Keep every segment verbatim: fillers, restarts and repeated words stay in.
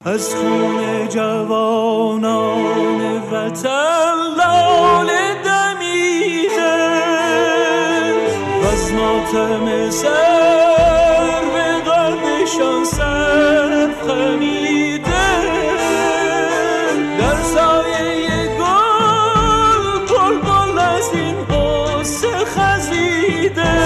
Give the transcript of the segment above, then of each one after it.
از خون جوانان وطن لاله دمیده وز ماتم سر به قلبشان صرف خمیده در سایه گل بلبل از این قصه خزیده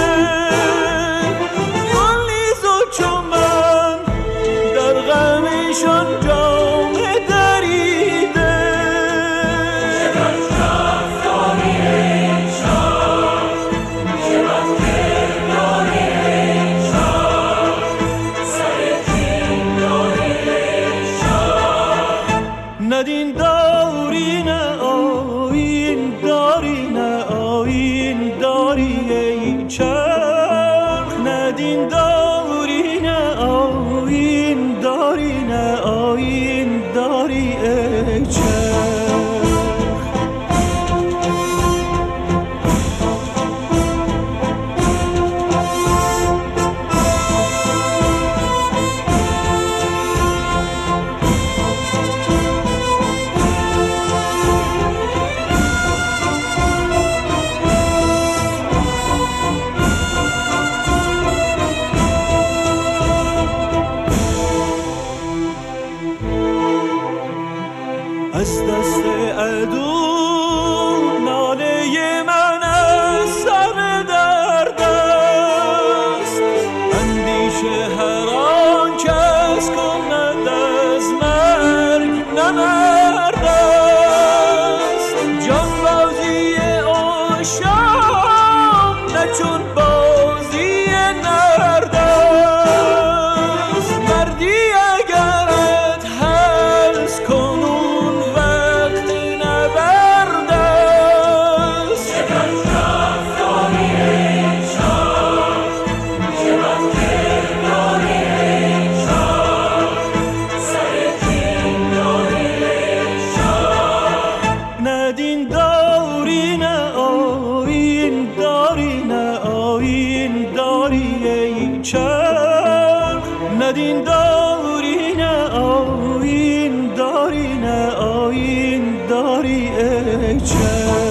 گل نیز و چمن در غمشان جامه دریده چقدر رفتاری این شاه چقدر کرداری این شاه سر کین داری این شاه ندین داری نه آیین داری نه آیین داری ای چرخ ندین داری نه آیین داری نه آیین داری ای چرخ از دست عدو ناله من از سر درد است اندیشه هر آن کس کند از مرگ نمرد است جانبازی عاشق نه چون بازی نرد است مردی اگرت هست کنون ندین داری نه آیین داری نه آیین داری ای چرخ ندین داری نه آیین داری نه آیین داری ای چرخ